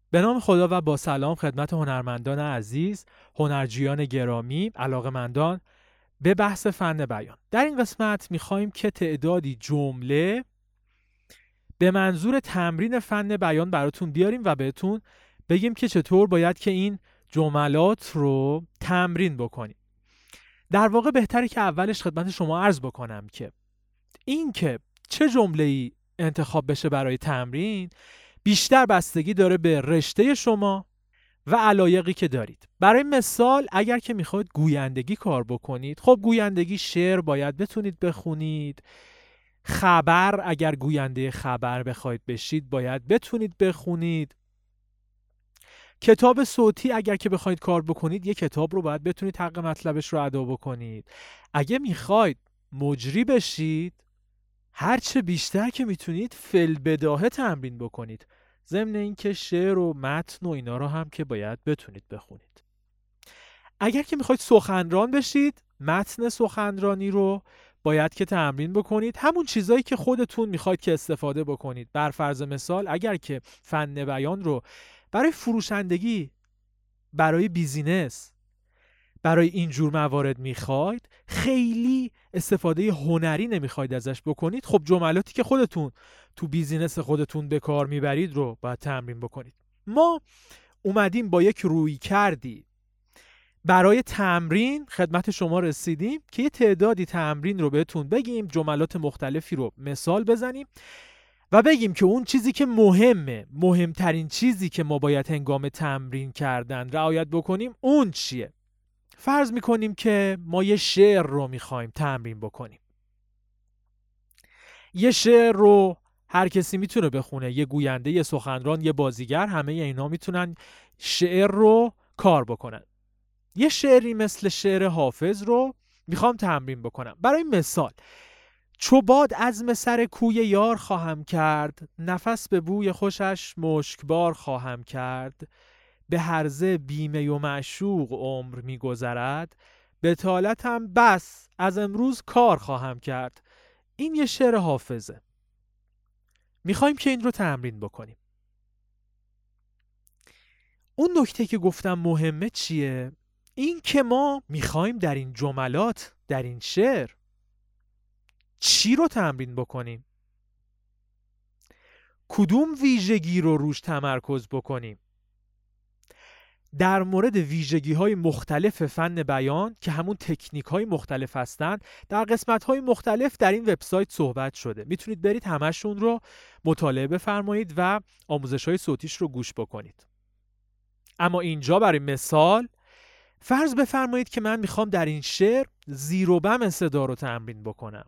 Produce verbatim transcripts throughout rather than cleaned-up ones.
به نام خدا و با سلام خدمت هنرمندان عزیز، هنرجویان گرامی، علاقه‌مندان به بحث فن بیان. در این قسمت می‌خوایم که تعدادی جمله به منظور تمرین فن بیان براتون بیاریم و بهتون بگیم که چطور باید که این جملات رو تمرین بکنیم. در واقع بهتره که اولش خدمت شما عرض بکنم که این که چه جمله‌ای انتخاب بشه برای تمرین بیشتر بستگی داره به رشته شما و علایقی که دارید. برای مثال اگر که میخواید گویندگی کار بکنید، خب گویندگی شعر باید بتونید بخونید، خبر اگر گوینده خبر بخواید بشید باید بتونید بخونید، کتاب صوتی اگر که بخواید کار بکنید یک کتاب رو باید بتونید حق مطلبش رو ادا بکنید. اگه میخواید مجری بشید هرچه بیشتر که میتونید فی‌البداهه تمرین بکنید، ضمن اینکه شعر و متن و اینا رو هم که باید بتونید بخونید. اگر که میخواید سخنران بشید متن سخنرانی رو باید که تمرین بکنید، همون چیزایی که خودتون میخواید که استفاده بکنید. بر فرض مثال اگر که فن بیان رو برای فروشندگی، برای بیزینس، برای اینجور موارد میخواید، خیلی استفاده هنری نمیخواید ازش بکنید، خب جملاتی که خودتون تو بیزینس خودتون به کار میبرید رو باید تمرین بکنید. ما اومدیم با یک روی کردی برای تمرین خدمت شما رسیدیم که یه تعدادی تمرین رو بهتون بگیم، جملات مختلفی رو مثال بزنیم و بگیم که اون چیزی که مهمه، مهمترین چیزی که ما باید هنگام تمرین کردن رعایت بکنیم اون چیه. فرض میکنیم که ما یه شعر رو میخوایم تمرین بکنیم. یه شعر رو هر کسی میتونه بخونه، یه گوینده، یه سخنران، یه بازیگر، همه اینا میتونن شعر رو کار بکنن. یه شعری مثل شعر حافظ رو میخوام تمرین بکنم. برای مثال: چو باد عزم سر کوی یار خواهم کرد، نفس به بوی خوشش مشکبار خواهم کرد، به هرزه بیمه و معشوق عمر میگذرد، بطالتم بس از امروز کار خواهم کرد. این یه شعر حافظه. میخوایم که این رو تمرین بکنیم. اون نکته که گفتم مهمه چیه؟ این که ما میخوایم در این جملات، در این شعر چی رو تمرین بکنیم؟ کدوم ویژگی رو روش تمرکز بکنیم؟ در مورد ویژگی‌های مختلف فن بیان که همون تکنیک‌های مختلف هستن در قسمت‌های مختلف در این وبسایت صحبت شده. میتونید برید همشون رو مطالعه بفرمایید و آموزش‌های صوتیش رو گوش بکنید. اما اینجا برای مثال فرض بفرمایید که من میخوام در این شعر زیر و بم صدا رو تمرین بکنم.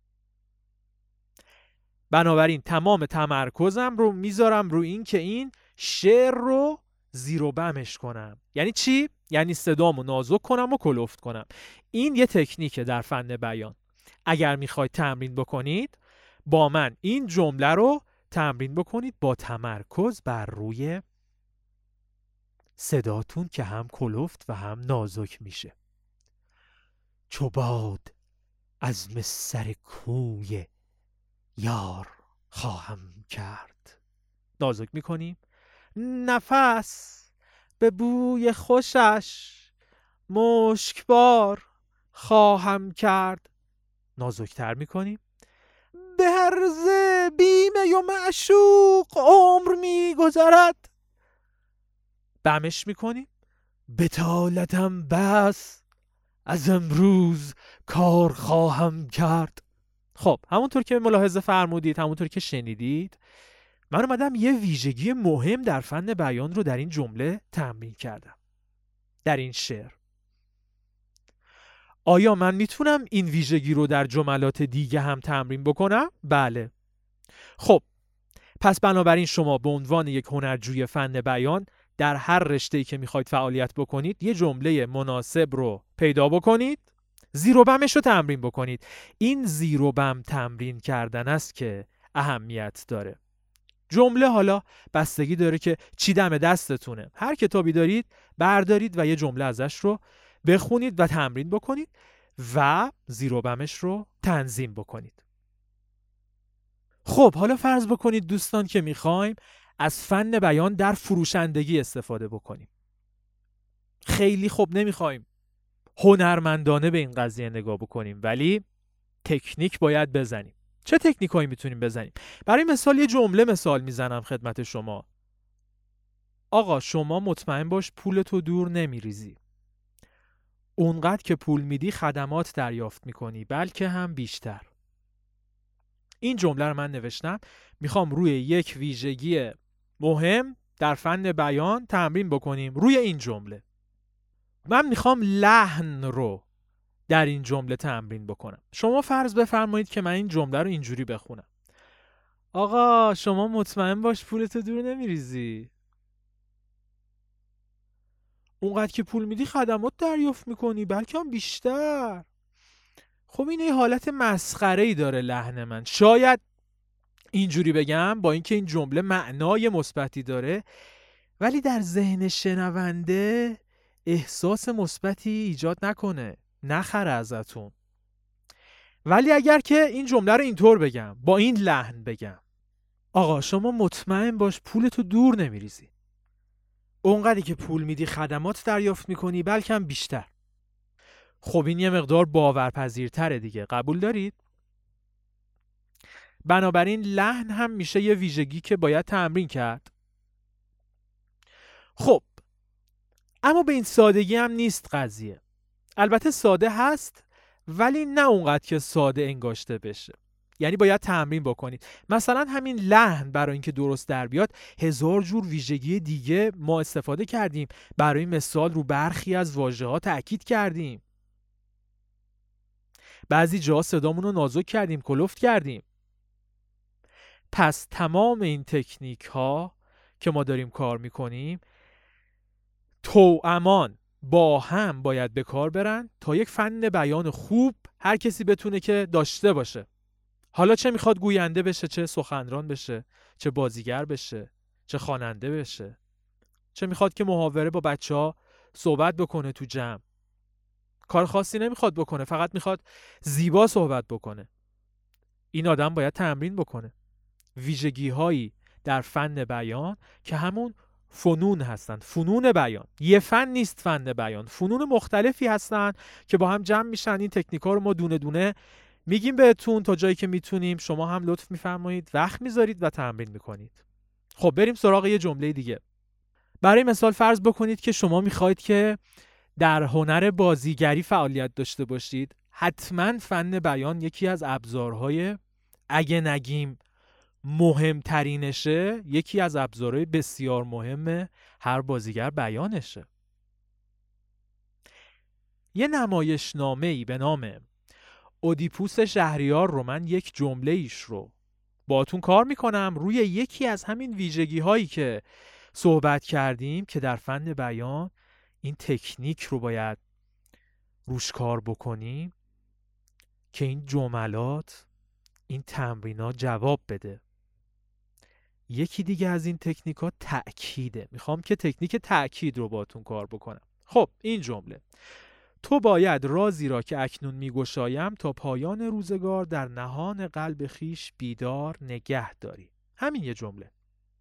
بنابراین تمام تمرکزم رو میذارم رو این که این شعر رو زیر و بمش کنم. یعنی چی؟ یعنی صدامو نازک کنم و کلفت کنم. این یه تکنیکه در فن بیان. اگر میخواید تمرین بکنید با من این جمله رو تمرین بکنید با تمرکز بر روی صداتون که هم کلفت و هم نازک میشه. چو باد عزم سر کوی یار خواهم کرد، نازک میکنیم. نفس به بوی خوشش مشکبار خواهم کرد، نازکتر میکنیم. به هرزه بیمه و معشوق عمر میگذرد، بمش میکنیم. بطالتم بس از امروز کار خواهم کرد. خب همونطور که ملاحظه فرمودید، همونطور که شنیدید، من اومدم یه ویژگی مهم در فن بیان رو در این جمله تمرین کردم، در این شعر. آیا من میتونم این ویژگی رو در جملات دیگه هم تمرین بکنم؟ بله. خب پس بنابراین شما به عنوان یک هنرجوی فن بیان در هر رشته‌ای که میخواید فعالیت بکنید یه جمله مناسب رو پیدا بکنید، زیر و بمش رو تمرین بکنید. این زیر و بم تمرین کردن است که اهمیت داره. جمله حالا بستگی داره که چی دم دستتونه. هر کتابی دارید بردارید و یه جمله ازش رو بخونید و تمرین بکنید و زیر و بمش رو تنظیم بکنید. خب حالا فرض بکنید دوستان که میخوایم از فن بیان در فروشندگی استفاده بکنیم. خیلی خوب نمیخوایم هنرمندانه به این قضیه نگاه بکنیم، ولی تکنیک باید بزنیم. چه تکنیک هایی میتونیم بزنیم؟ برای مثال یه جمله مثال میزنم خدمت شما. آقا شما مطمئن باش پولتو دور نمیریزی. اونقدر که پول میدی خدمات دریافت میکنی، بلکه هم بیشتر. این جمله رو من نوشتم، میخوام روی یک ویژگی مهم در فن بیان تمرین بکنیم روی این جمله. من میخوام لحن رو در این جمله تمرین بکنم. شما فرض بفرمایید که من این جمله رو اینجوری بخونم. آقا شما مطمئن باش پولتو دور نمیریزی. اونقدر که پول میدی خدمات دریافت میکنی، بلکه هم بیشتر. خب این یه حالت مسخره‌ای داره لحن من. شاید اینجوری بگم با اینکه این جمله معنای مثبتی داره، ولی در ذهن شنونده احساس مثبتی ایجاد نکنه، نخره ازتون. ولی اگر که این جمله رو اینطور بگم، با این لحن بگم، آقا شما مطمئن باش پولتو دور نمیریزی. اونقدری که پول میدی خدمات دریافت میکنی، بلکه هم بیشتر. خب این یه مقدار باورپذیرتره دیگه، قبول دارید؟ بنابراین لحن هم میشه یه ویژگی که باید تمرین کرد. خب اما به این سادگی هم نیست قضیه. البته ساده هست، ولی نه اونقدر که ساده انگاشته بشه. یعنی باید تمرین بکنید. مثلا همین لحن برای اینکه درست در بیاد، هزار جور ویژگی دیگه ما استفاده کردیم. برای مثال رو برخی از واژه‌ها تأکید کردیم. بعضی جا صدامون رو نازک کردیم، کلفت کردیم. پس تمام این تکنیک ها که ما داریم کار میکنیم توامان با هم باید به کار برن تا یک فن بیان خوب هر کسی بتونه که داشته باشه. حالا چه میخواد گوینده بشه، چه سخنران بشه، چه بازیگر بشه، چه خواننده بشه، چه میخواد که محاوره با بچه ها صحبت بکنه تو جمع. کار خاصی نمیخواد بکنه، فقط میخواد زیبا صحبت بکنه. این آدم باید تمرین بکنه. ویژگی هایی در فن بیان که همون فنون هستند. فنون بیان یه فن نیست. فن بیان فنون مختلفی هستند که با هم جمع میشن. این تکنیکا رو ما دونه دونه میگیم بهتون تا جایی که میتونیم. شما هم لطف میفرمایید وقت میذارید و تمرین میکنید. خب بریم سراغ یه جمله دیگه. برای مثال فرض بکنید که شما میخواید که در هنر بازیگری فعالیت داشته باشید. حتما فن بیان یکی از ابزارهای، اگه نگیم مهمترینشه، یکی از ابزارهای بسیار مهم هر بازیگر بیانشه. یه نمایشنامه‌ای به نام اودیپوس شهریار رو من یک جمله ایش رو باهاتون کار میکنم روی یکی از همین ویژگی هایی که صحبت کردیم که در فن بیان این تکنیک رو باید روش کار بکنیم که این جملات، این تمرینات جواب بده. یکی دیگه از این تکنیکات تأکیده. میخوام که تکنیک تأکید رو باهاتون کار بکنم. خب این جمله: تو باید رازی را که اکنون میگشایم تا پایان روزگار در نهان قلب خیش بیدار نگه داری. همین یه جمله.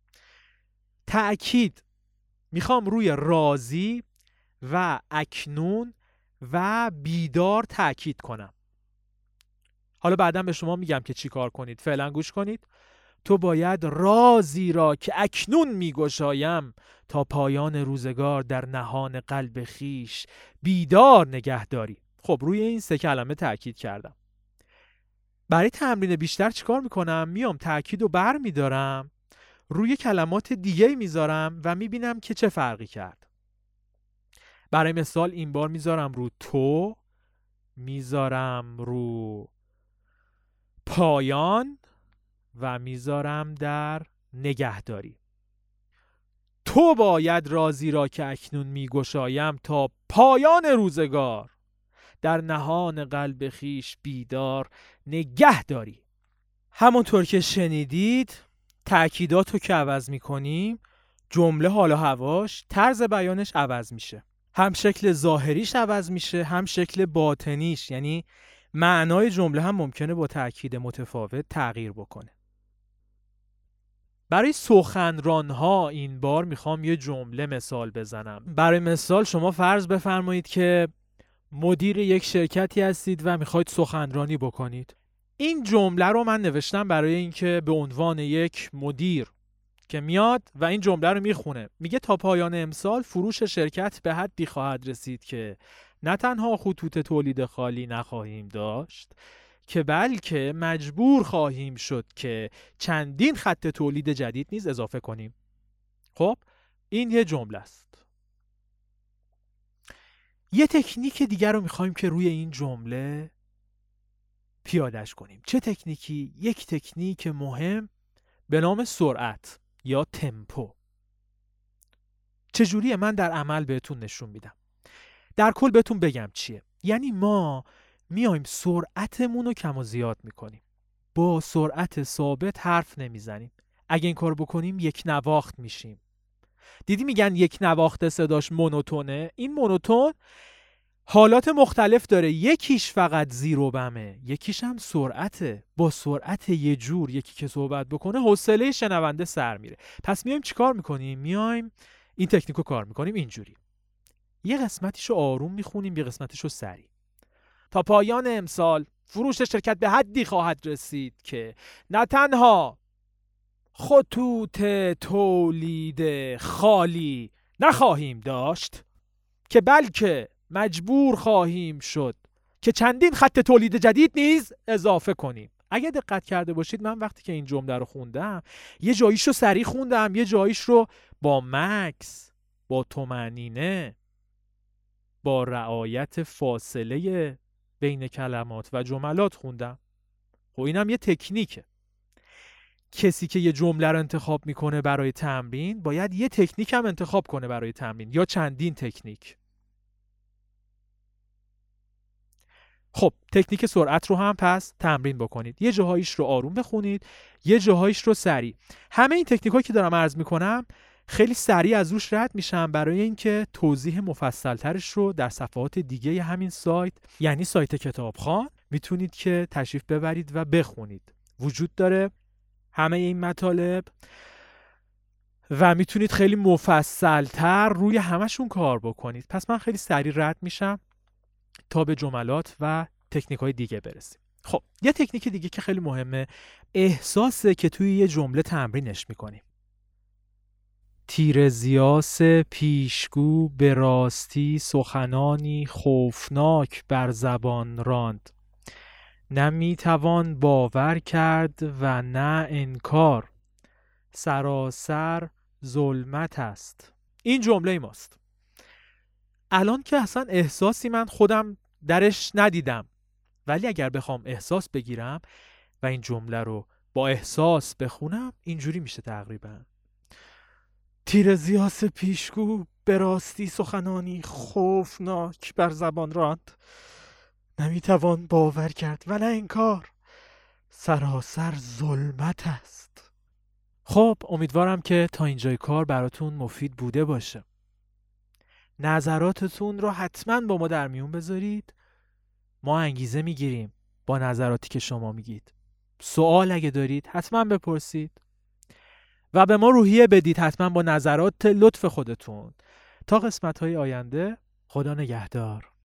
تأکید میخوام روی رازی و اکنون و بیدار تأکید کنم. حالا بعداً به شما میگم که چی کار کنید. فعلا گوش کنید. تو باید رازی را که اکنون میگشایم تا پایان روزگار در نهان قلب خیش بیدار نگه داری. خب روی این سه کلمه تأکید کردم. برای تمرین بیشتر چیکار میکنم؟ میام تأکید رو بر میدارم، روی کلمات دیگه میذارم و میبینم که چه فرقی کرد. برای مثال این بار میذارم رو تو، میذارم رو پایان و میذارم در نگهداری. تو باید رازی را که اکنون میگشایم تا پایان روزگار در نهان قلب خیش بیدار نگه داری. همونطور که شنیدید تأکیدات رو که عوض میکنیم، جمله حال و هواش، طرز بیانش عوض میشه. هم شکل ظاهریش عوض میشه، هم شکل باطنیش، یعنی معنای جمله هم ممکنه با تأکید متفاوت تغییر بکنه. برای سخنران ها این بار میخوام یه جمله مثال بزنم. برای مثال شما فرض بفرمایید که مدیر یک شرکتی هستید و میخواید سخنرانی بکنید. این جمله رو من نوشتم برای اینکه به عنوان یک مدیر که میاد و این جمله رو میخونه، میگه تا پایان امسال فروش شرکت به حدی خواهد رسید که نه تنها خطوط تولید خالی نخواهیم داشت که بلکه مجبور خواهیم شد که چندین خط تولید جدید نیز اضافه کنیم. خب این یه جمله است. یه تکنیک دیگر رو میخوایم که روی این جمله پیاده‌اش کنیم. چه تکنیکی؟ یک تکنیک مهم به نام سرعت یا تمپو. چجوریه؟ من در عمل بهتون نشون میدم. در کل بهتون بگم چیه. یعنی ما میایم سرعتمون رو کم و زیاد میکنیم. با سرعت ثابت حرف نمیزنیم. اگه این کار بکنیم یک نواخت میشیم. دیدی میگن یک نواخت صداش مونوتونه؟ این مونوتون حالات مختلف داره. یکیش فقط زیرو بمه، یکیش هم سرعته. با سرعت یه جور یکی که صحبت بکنه حوصله شنونده سر میره. پس میایم چیکار میکنیم؟ میایم این تکنیکو کار میکنیم اینجوری. یه قسمتیشو آروم میخونیم، یه قسمتیشو سریع. تا پایان امسال فروش شرکت به حدی خواهد رسید که نه تنها خطوط تولید خالی نخواهیم داشت که بلکه مجبور خواهیم شد که چندین خط تولید جدید نیز اضافه کنیم. اگه دقت کرده باشید من وقتی که این جمله رو خوندم یه جاییش رو سریع خوندم، یه جاییش رو با مکس، با طمأنینه، با رعایت فاصله بین کلمات و جملات خوندم. خب اینم یه تکنیکه. کسی که یه جمله رو انتخاب میکنه برای تمرین باید یه تکنیک هم انتخاب کنه برای تمرین یا چندین تکنیک. خب تکنیک سرعت رو هم پس تمرین بکنید. یه جاهایش رو آروم بخونید، یه جاهایش رو سریع. همه این تکنیکایی که دارم عرض میکنم خیلی سریع از روش رد میشم برای اینکه توضیح مفصل‌ترش رو در صفحات دیگه همین سایت یعنی سایت کتابخوان میتونید که تشریف ببرید و بخونید. وجود داره همه این مطالب و میتونید خیلی مفصل‌تر روی همشون کار بکنید. پس من خیلی سریع رد میشم تا به جملات و تکنیک‌های دیگه برسیم. خب یه تکنیک دیگه که خیلی مهمه احساسه که توی یه جمله تمرینش میکنیم. تیره‌زیاس پیشگو به راستی سخنانی خوفناک بر زبان راند، نه میتوان باور کرد و نه انکار، سراسر ظلمت است. این جمله ماست. الان که اصلا احساسی من خودم درش ندیدم، ولی اگر بخوام احساس بگیرم و این جمله رو با احساس بخونم اینجوری میشه تقریبا: تیره‌زیاس پیشگو به راستی سخنانی خوفناک بر زبان راند، نمیتوان باور کرد و نه انکار، سراسر ظلمت است. خب امیدوارم که تا اینجای کار براتون مفید بوده باشه. نظراتتون رو حتما با ما در میون بذارید. ما انگیزه میگیریم با نظراتی که شما میگید. سوال اگه دارید حتما بپرسید و به ما روحیه بدید حتما با نظرات لطف خودتون. تا قسمت‌های آینده، خدا نگهدار.